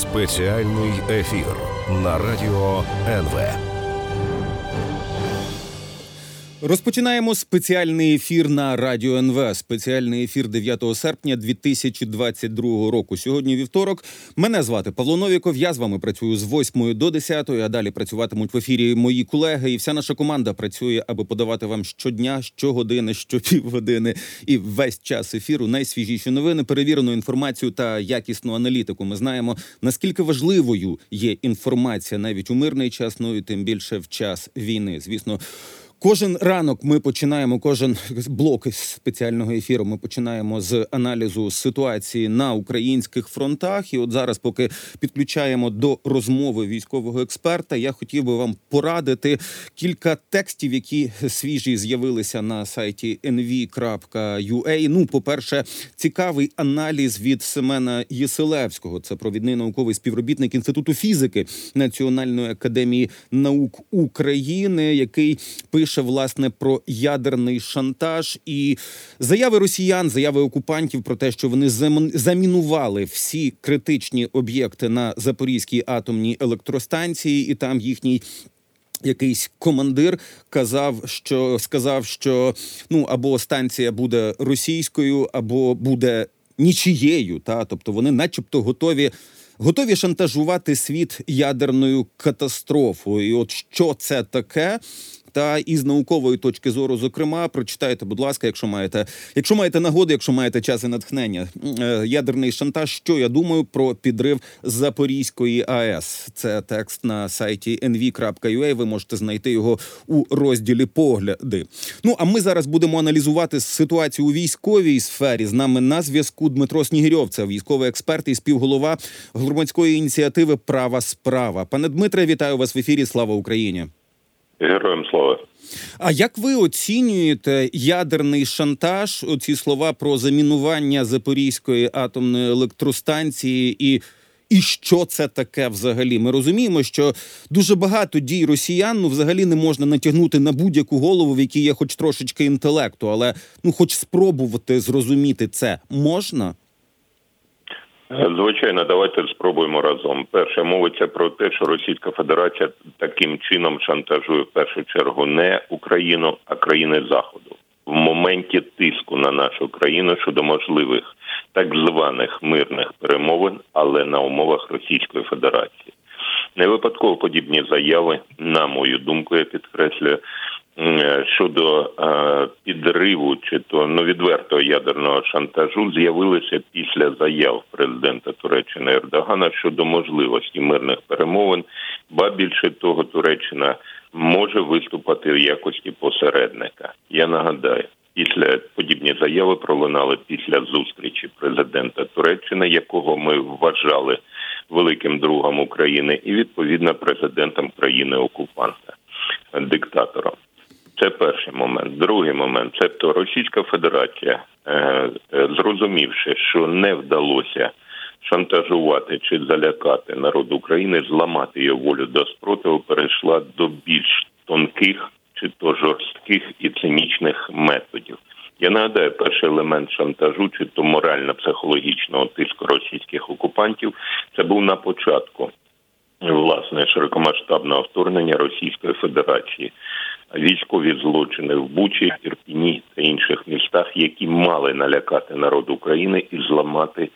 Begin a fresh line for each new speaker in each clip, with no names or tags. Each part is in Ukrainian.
Спеціальний ефір на радіо НВ.
Розпочинаємо спеціальний ефір на радіо НВ. Спеціальний ефір 9 серпня 2022 року. Сьогодні вівторок. Мене звати Павло Новіков. Я з вами працюю з 8 до 10, а далі працюватимуть в ефірі мої колеги. І вся наша команда працює, аби подавати вам щодня, щогодини, щопівгодини і весь час ефіру найсвіжіші новини, перевірену інформацію та якісну аналітику. Ми знаємо, наскільки важливою є інформація навіть у мирний час, ну і тим більше в час війни. Звісно, кожен ранок ми починаємо, кожен блок спеціального ефіру ми починаємо з аналізу ситуації на українських фронтах. І от зараз, поки підключаємо до розмови військового експерта, я хотів би вам порадити кілька текстів, які свіжі з'явилися на сайті nv.ua. Ну, по-перше, цікавий аналіз від Семена Єселевського. Це провідний науковий співробітник Інституту фізики Національної академії наук України, який пише, власне, про ядерний шантаж і заяви росіян, заяви окупантів про те, що вони замінували всі критичні об'єкти на Запорізькій атомній електростанції, і там їхній якийсь командир сказав, що або станція буде російською, або буде нічією, тобто вони начебто готові шантажувати світ ядерною катастрофою. І от що це таке? Та із наукової точки зору, зокрема, прочитайте, будь ласка, якщо маєте нагоду, якщо маєте час і натхнення. Ядерний шантаж. Що я думаю про підрив Запорізької АЕС? Це текст на сайті nv.ua. Ви можете знайти його у розділі «Погляди». Ну, а ми зараз будемо аналізувати ситуацію у військовій сфері. З нами на зв'язку Дмитро Снігирьов. Це військовий експерт і співголова громадської ініціативи «Права справа». Пане Дмитре, вітаю вас в ефірі. Слава Україні!
Героям слава.
А як ви оцінюєте ядерний шантаж, оці слова про замінування Запорізької атомної електростанції і що це таке взагалі? Ми розуміємо, що дуже багато дій росіян взагалі не можна натягнути на будь-яку голову, в якій є хоч трошечки інтелекту, але хоч спробувати зрозуміти це можна?
Звичайно, давайте спробуємо разом. Перше, мовиться про те, що Російська Федерація таким чином шантажує в першу чергу не Україну, а країни Заходу. В моменті тиску на нашу країну щодо можливих так званих мирних перемовин, але на умовах Російської Федерації. Не випадково подібні заяви, на мою думку, я підкреслюю, щодо підриву чи то відвертого ядерного шантажу з'явилися після заяв президента Туреччини Ердогана щодо можливості мирних перемовин, ба більше того, Туреччина може виступати в якості посередника. Я нагадаю, подібні заяви пролунали після зустрічі президента Туреччини, якого ми вважали великим другом України, і відповідно президентом країни-окупанта, диктатором. Це перший момент. Другий момент – це то Російська Федерація, зрозумівши, що не вдалося шантажувати чи залякати народ України, зламати його волю до спротиву, перейшла до більш тонких чи то жорстких і цинічних методів. Я нагадаю, перший елемент шантажу чи то морально-психологічного тиску російських окупантів – це був на початку, власне, широкомасштабного вторгнення Російської Федерації. Військові злочини в Бучі, Ірпіні та інших містах, які мали налякати народ України і зламати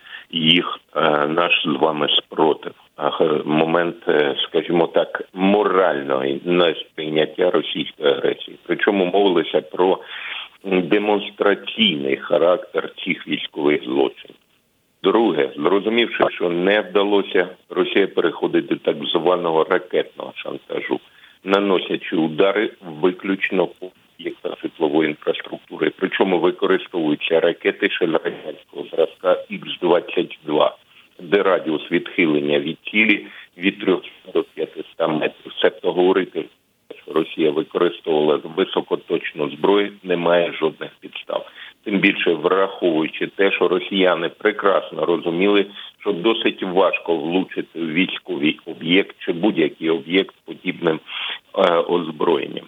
наш з вами спротив. Момент, скажімо так, морального несприйняття російської агресії. Причому мовилося про демонстраційний характер цих військових злочинів. Друге, зрозумівши, що не вдалося, Росія переходить до так званого ракетного шантажу, наносячи удари виключно по об'єктах житлової інфраструктури. Причому використовуються ракети ще радянського зразка Х-22, де радіус відхилення від цілі від 300 до 500 метрів. Себто говорити, що Росія використовувала високоточну зброю, немає жодних підстав. Тим більше враховуючи те, що росіяни прекрасно розуміли, що досить важко влучити в військовий об'єкт чи будь-який об'єкт подібним озброєнням.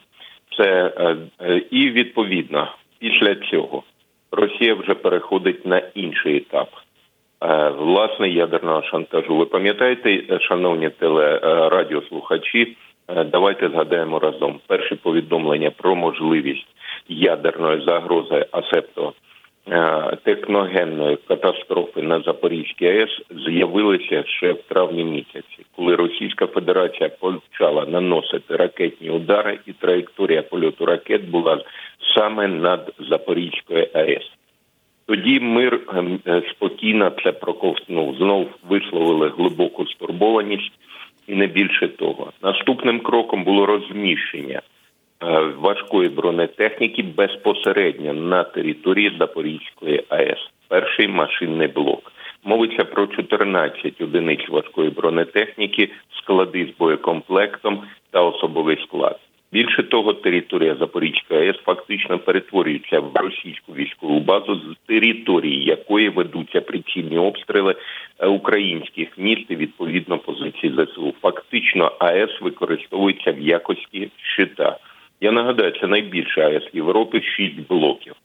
І відповідно після цього Росія вже переходить на інший етап. власне ядерного шантажу. Ви пам'ятаєте, шановні телерадіослухачі, давайте згадаємо разом. Перші повідомлення про можливість ядерної загрози, асебто техногенної катастрофи на Запорізькій АЕС з'явилися ще в травні місяці, коли Російська Федерація почала наносити ракетні удари, і траєкторія польоту ракет була саме над Запорізькою АЕС. Тоді мир спокійно це проковтнув, знов висловили глибоку стурбованість і не більше того. Наступним кроком було розміщення важкої бронетехніки безпосередньо на території Запорізької АЕС. Перший машинний блок. Мовиться про 14 одиниць важкої бронетехніки, склади з боєкомплектом та особовий склад. Більше того, територія Запорізької АЕС фактично перетворюється в російську військову базу, з території якої ведуться прицільні обстріли українських міст і, відповідно, позицій ЗСУ. Фактично АЕС використовується в якості щита. Я нагадаю, це найбільша АЕС Європи, 6 блоків.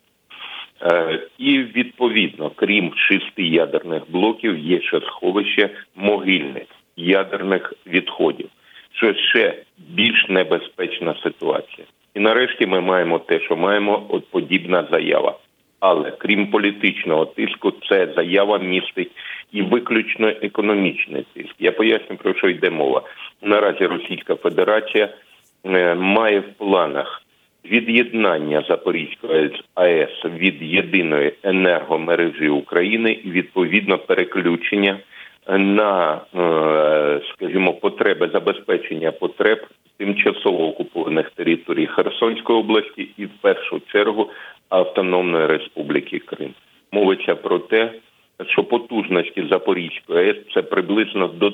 І, відповідно, крім 6 ядерних блоків, є ще сховище могильних ядерних відходів, що ще більш небезпечна ситуація. І нарешті ми маємо те, що маємо, от подібна заява. Але, крім політичного тиску, ця заява містить і виключно економічний тиск. Я поясню, про що йде мова. Наразі Російська Федерація має в планах від'єднання Запорізької АЕС від єдиної енергомережі України і, відповідно, переключення на, скажімо, потреби, забезпечення потреб тимчасово окупованих територій Херсонської області і, в першу чергу, Автономної Республіки Крим. Мовиться про те, що потужності Запорізької АЕС – це приблизно до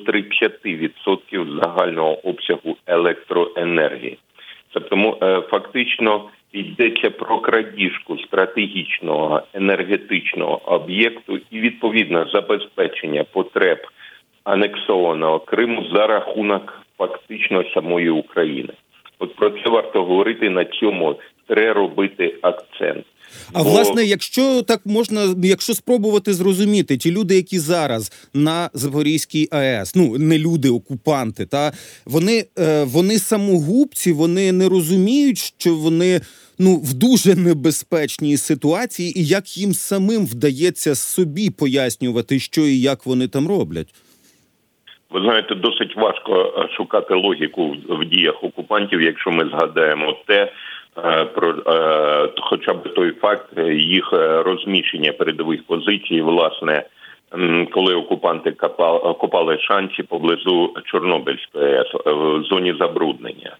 30% загального обсягу електроенергії. Тобто, фактично, йдеться про крадіжку стратегічного енергетичного об'єкту і, відповідно, забезпечення потреб анексованого Криму за рахунок фактично самої України. От про це варто говорити, на цьому треба робити акцент.
А власне, якщо так можна, якщо спробувати зрозуміти, ті люди, які зараз на Запорізькій АЕС, ну не люди, окупанти, та вони самогубці, вони не розуміють, що вони в дуже небезпечній ситуації, і як їм самим вдається собі пояснювати, що і як вони там роблять.
Ви знаєте, досить важко шукати логіку в діях окупантів, якщо ми згадаємо те, про хоча б той факт їх розміщення передових позицій, власне, коли окупанти копали шанці поблизу Чорнобильської АЕС в зоні забруднення.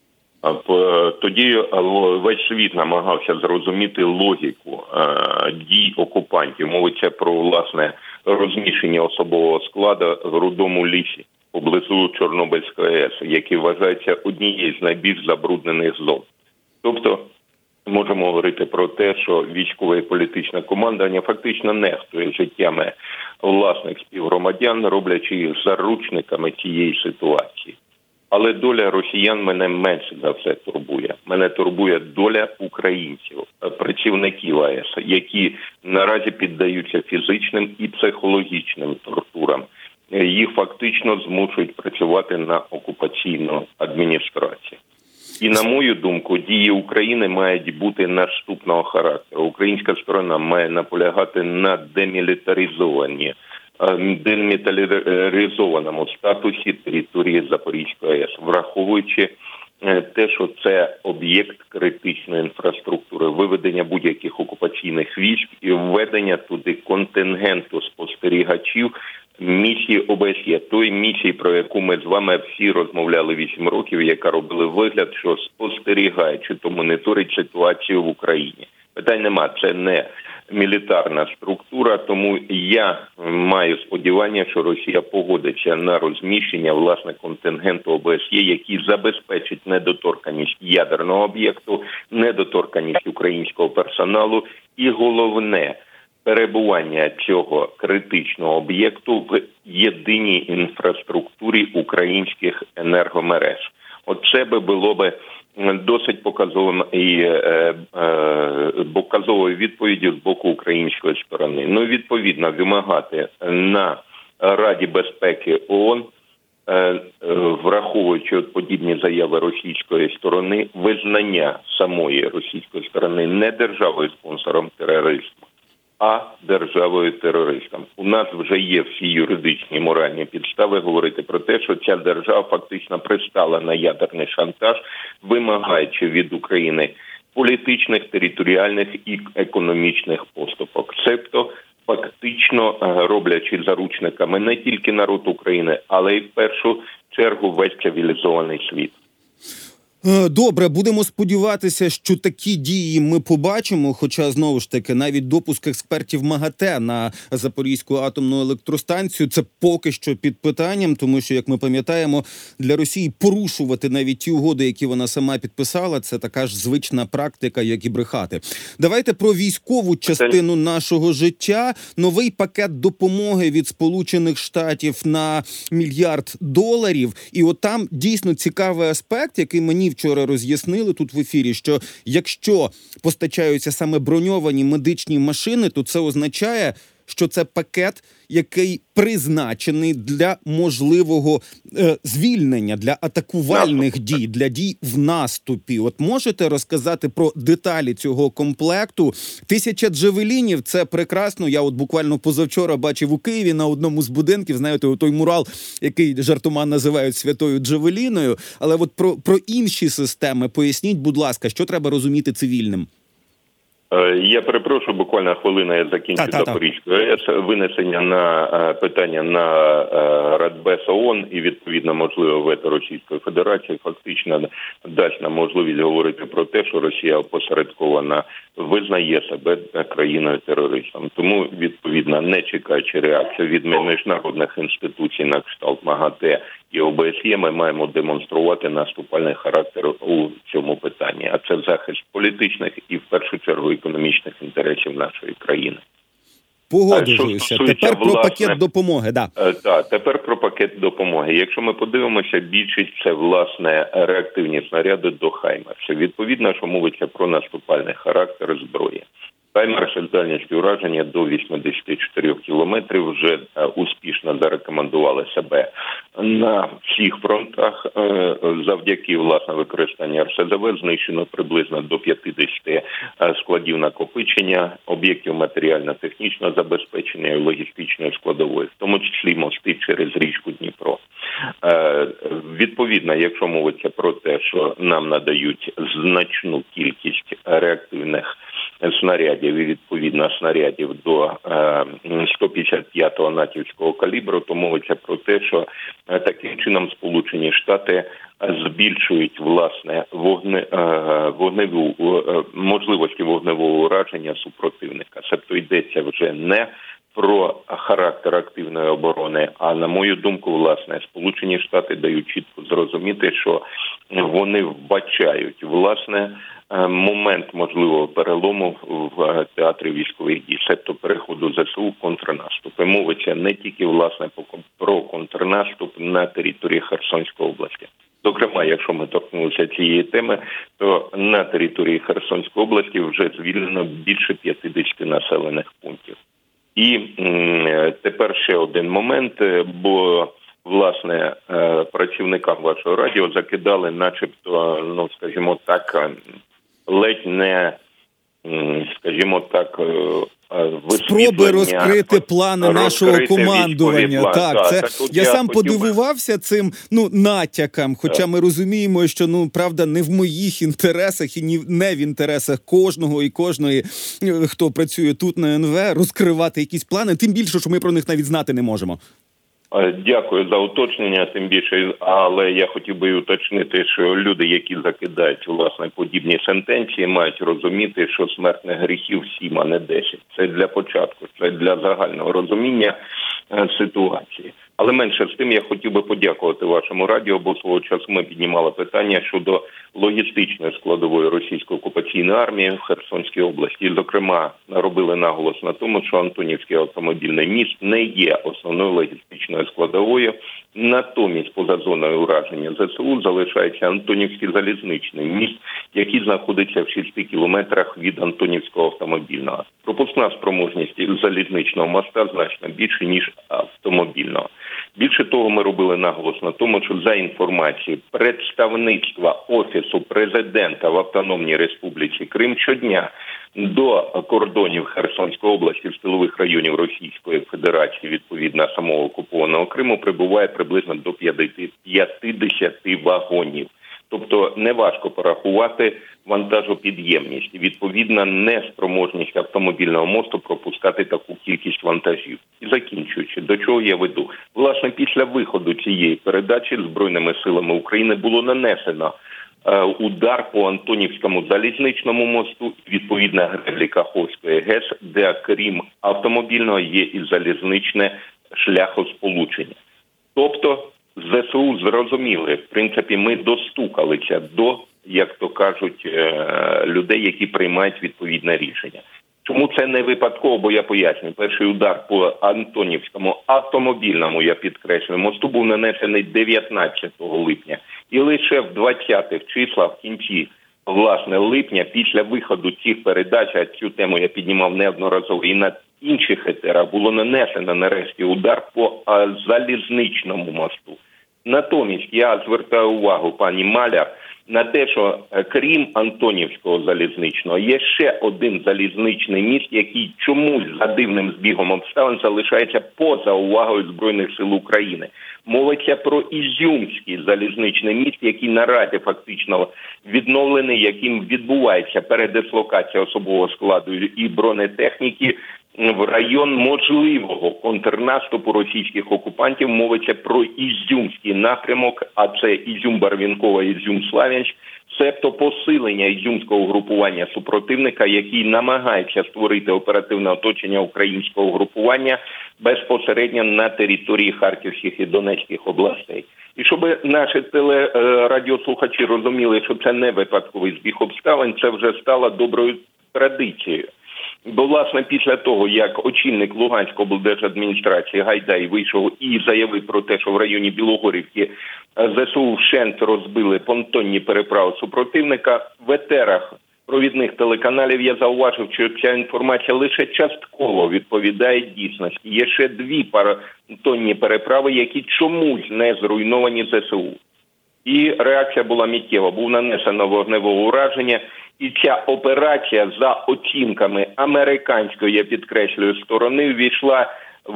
Тоді весь світ намагався зрозуміти логіку дій окупантів. Мовиться про, власне, розміщення особового складу в Рудому лісі поблизу Чорнобильської АЕС, який вважається однією з найбільш забруднених зон. Тобто, можемо говорити про те, що військове і політичне командування фактично нехтує життями власних співгромадян, роблячи їх заручниками цієї ситуації. Але доля росіян мене менше за все турбує. Мене турбує доля українців, працівників АЕС, які наразі піддаються фізичним і психологічним тортурам. Їх фактично змушують працювати на окупаційну адміністрацію. І, на мою думку, дії України мають бути наступного характеру. Українська сторона має наполягати на демілітаризованому статусі території Запорізької АЕС, враховуючи те, що це об'єкт критичної інфраструктури, виведення будь-яких окупаційних військ і введення туди контингенту спостерігачів місії ОБСЄ, тої місії, про яку ми з вами всі розмовляли 8 років, яка робила вигляд, що спостерігає, чи то моніторить ситуацію в Україні. Питань нема, це не мілітарна структура, тому я маю сподівання, що Росія погодиться на розміщення, власне, контингенту ОБСЄ, який забезпечить недоторканність ядерного об'єкту, недоторканність українського персоналу і, головне, перебування цього критичного об'єкту в єдиній інфраструктурі українських енергомереж. Оце би було би досить показовою відповіддю з боку української сторони. Ну, відповідно, вимагати на Раді безпеки ООН, враховуючи подібні заяви російської сторони, визнання самої російської сторони не державою-спонсором тероризму, а державою-терористом. У нас вже є всі юридичні і моральні підстави говорити про те, що ця держава фактично пристала на ядерний шантаж, вимагаючи від України політичних, територіальних і економічних поступок. Себто фактично роблячи заручниками не тільки народ України, але й в першу чергу весь цивілізований світ.
Добре, будемо сподіватися, що такі дії ми побачимо, хоча, знову ж таки, навіть допуск експертів МАГАТЕ на Запорізьку атомну електростанцію – це поки що під питанням, тому що, як ми пам'ятаємо, для Росії порушувати навіть ті угоди, які вона сама підписала, це така ж звична практика, як і брехати. Давайте про військову частину нашого життя. Новий пакет допомоги від Сполучених Штатів на $1 мільярд. І от там дійсно цікавий аспект, який мені вчора роз'яснили тут в ефірі, що якщо постачаються саме броньовані медичні машини, то це означає, що це пакет, який призначений для можливого звільнення, для атакувальних дій, для дій в наступі. От можете розказати про деталі цього комплекту? 1000 джавелінів – це прекрасно. Я от буквально позавчора бачив у Києві на одному з будинків, знаєте, той мурал, який жартома називають святою джавеліною. Але от про інші системи поясніть, будь ласка, що треба розуміти цивільним?
Я перепрошую, буквально хвилина, я закінчу Запорізькою АЕС. Винесення на питання на Радбез ООН і, відповідно, можливо, вето Російської Федерації фактично дасть нам можливість говорити про те, що Росія опосередковано визнає себе країною-терористом. Тому, відповідно, не чекаючи реакцію від міжнародних інституцій на кшталт МАГАТЕ і ОБСЄ, ми маємо демонструвати наступальний характер у цьому питанні. А це захист політичних і, в першу чергу, економічних інтересів нашої країни.
Погоджуюся. Тепер про пакет допомоги.
Так, тепер про пакет допомоги. Якщо ми подивимося, більшість це, власне, реактивні снаряди до «Хаймерсів». Відповідно, що мовиться про наступальний характер зброї. «Хаймерси» з дальністю ураження до 84 кілометрів вже успішно зарекомендували себе на всіх фронтах. Завдяки, власне, використанню РСЗВ знищено приблизно до 50 складів накопичення, об'єктів матеріально-технічного забезпечення і логістичної складової, в тому числі мости через річку Дніпро. Відповідно, якщо мовиться про те, що нам надають значну кількість реактивних снарядів і, відповідно, снарядів до 155-го натівського калібру, то мовиться про те, що таким чином Сполучені Штати збільшують, власне, можливості вогневого ураження супротивника. Себто йдеться вже не про характер активної оборони, а, на мою думку, власне, Сполучені Штати дають чітко зрозуміти, що вони вбачають, власне, момент можливого перелому в театрі військових дій, себто переходу ЗСУ в контрнаступ. І мовиться не тільки, власне, про контрнаступ на території Херсонської області. Зокрема, якщо ми торкнулися цієї теми, то на території Херсонської області вже звільнено більше 50 населених пунктів. І тепер ще один момент, бо, власне, працівникам вашого радіо закидали начебто, скажімо так, ледь не, скажімо так,
спроби розкрити плани нашого командування. Так, я сам подивувався цим натякам, хоча ми розуміємо, що, правда, не в моїх інтересах і не в інтересах кожного і кожної, хто працює тут на НВ, розкривати якісь плани, тим більше, що ми про них навіть знати не можемо.
Дякую за уточнення, тим більше, але я хотів би уточнити, що люди, які закидають, власне, подібні сентенції, мають розуміти, що смертних гріхів 7, а не 10. Це для початку, це для загального розуміння ситуації. Але менше з тим я хотів би подякувати вашому радіо, бо свого часу ми піднімали питання щодо логістичної складової російської окупаційної армії в Херсонській області. І, зокрема, робили наголос на тому, що Антонівський автомобільний міст не є основною логістичною складовою. Натомість, поза зоною ураження ЗСУ залишається Антонівський залізничний міст, який знаходиться в 6 кілометрах від Антонівського автомобільного. Пропускна спроможність залізничного моста значно більше, ніж автомобільного. Більше того, ми робили наголос на тому, що за інформацією представництва Офісу Президента в Автономній Республіці Крим щодня до кордонів Херсонської області, з тилових районів Російської Федерації, відповідно самого окупованого Криму, прибуває приблизно до 50 вагонів. Тобто неважко порахувати вантажопідємність, відповідно неспроможність автомобільного мосту пропускати таку кількість вантажів. І закінчуючи, до чого я веду? Власне, після виходу цієї передачі Збройними силами України було нанесено удар по Антонівському залізничному мосту, відповідно греблі Каховської ГЕС, де крім автомобільного є і залізничне шляхосполучення. Тобто ЗСУ зрозуміли, в принципі, ми достукалися до, як то кажуть, людей, які приймають відповідне рішення. Чому це не випадково, бо я поясню. Перший удар по Антонівському автомобільному, я підкреслюю, мосту був нанесений 19 липня. І лише в 20-х числах, в кінці, власне, липня, після виходу цих передач, а цю тему я піднімав неодноразово і на інших етерах, було нанесено нарешті удар по залізничному мосту. Натомість я звертаю увагу пані Маляр на те, що крім Антонівського залізничного, є ще один залізничний міст, який чомусь за дивним збігом обставин залишається поза увагою Збройних сил України. Мовиться про Ізюмський залізничний міст, який наразі фактично відновлений, яким відбувається передислокація особового складу і бронетехніки в район можливого контрнаступу російських окупантів. Мовиться про Ізюмський напрямок, а це Ізюм-Барвінково, Ізюм-Славянськ, себто посилення ізюмського угрупування супротивника, який намагається створити оперативне оточення українського угрупування безпосередньо на території Харківських і Донецьких областей. І щоб наші телерадіослухачі розуміли, що це не випадковий збіг обставин, це вже стало доброю традицією. Бо, власне, після того, як очільник Луганської облдержадміністрації Гайдай вийшов і заявив про те, що в районі Білогорівки ЗСУ вщент розбили понтонні переправи супротивника, в етерах провідних телеканалів я зауважив, що ця інформація лише частково відповідає дійсності. Є ще 2 понтонні переправи, які чомусь не зруйновані ЗСУ. І реакція була миттєва. Був нанесено вогневе ураження. І ця операція, за оцінками американської, я підкреслюю, сторони, ввійшла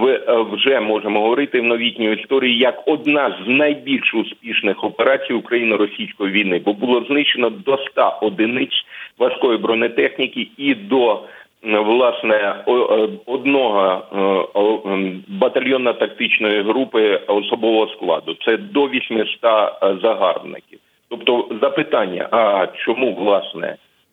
вже, можемо говорити, в новітню історію як одна з найбільш успішних операцій україно-російської війни. Бо було знищено до 100 одиниць важкої бронетехніки і до, власне, одного батальйонно-тактичної групи особового складу. Це до 800 загарбників. Тобто запитання, а чому, власне,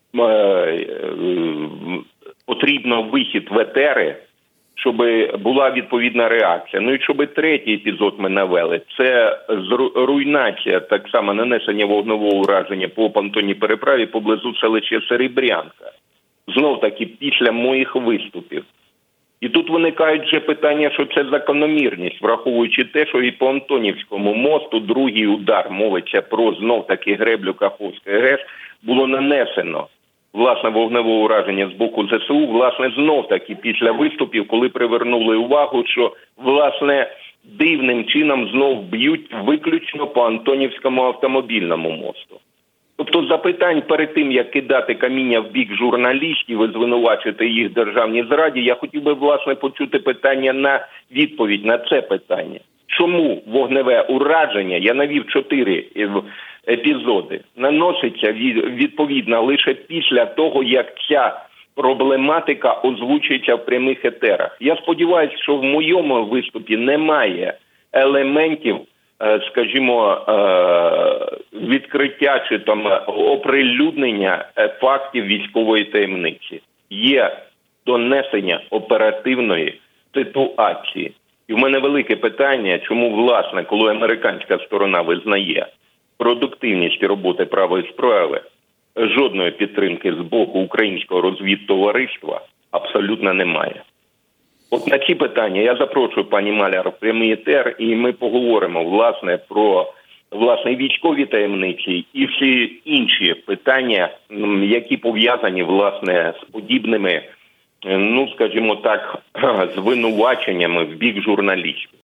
потрібно вихід в етери, щоб була відповідна реакція. Ну і щоб третій епізод ми навели, це руйнація, так само нанесення вогневого ураження по понтонній переправі поблизу селища Серебрянка. Знов-таки після моїх виступів. І тут виникають вже питання, що це закономірність, враховуючи те, що і по Антонівському мосту другий удар, мовиться про знов-таки греблю Каховської ГЕС, було нанесено, власне, вогневе ураження з боку ЗСУ, власне, знов-таки після виступів, коли привернули увагу, що, власне, дивним чином знов б'ють виключно по Антонівському автомобільному мосту. Тобто запитань перед тим, як кидати каміння в бік журналістів і звинувачити їх в державній зраді, я хотів би, власне, почути питання на відповідь на це питання. Чому вогневе ураження, я навів 4 епізоди, наноситься відповідно лише після того, як ця проблематика озвучується в прямих етерах. Я сподіваюся, що в моєму виступі немає елементів, скажімо, відкриття чи там оприлюднення фактів військової таємниці. Є донесення оперативної ситуації. І в мене велике питання, чому, власне, коли американська сторона визнає продуктивність роботи правої справи, жодної підтримки з боку українського розвідтовариства абсолютно немає. От на ці питання я запрошую пані Маляр в прямий етер, і ми поговоримо, власне, про військові таємниці і всі інші питання, які пов'язані, власне, з подібними, скажімо так, звинуваченнями в бік журналістів.